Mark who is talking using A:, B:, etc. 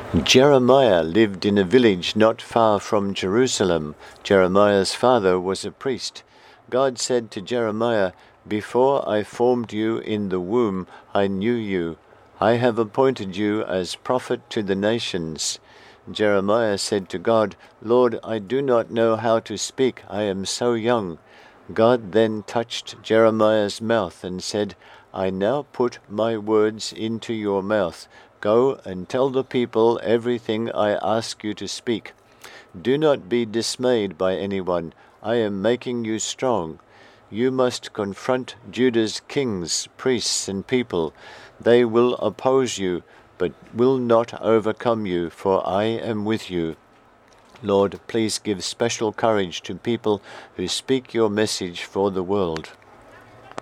A: Jeremiah lived in a village not far from Jerusalem. Jeremiah's father was a priest. God said to Jeremiah, "Before I formed you in the womb, I knew you. I have appointed you as prophet to the nations." Jeremiah said to God, "Lord, I do not know how to speak. I am so young." God then touched Jeremiah's mouth and said, "I now put my words into your mouth. Go and tell the people everything I ask you to speak. Do not be dismayed by anyone. I am making you strong. You must confront Judah's kings, priests, and people. They will oppose you, but will not overcome you, for I am with you. Lord, please give special courage to people who speak your message for the world."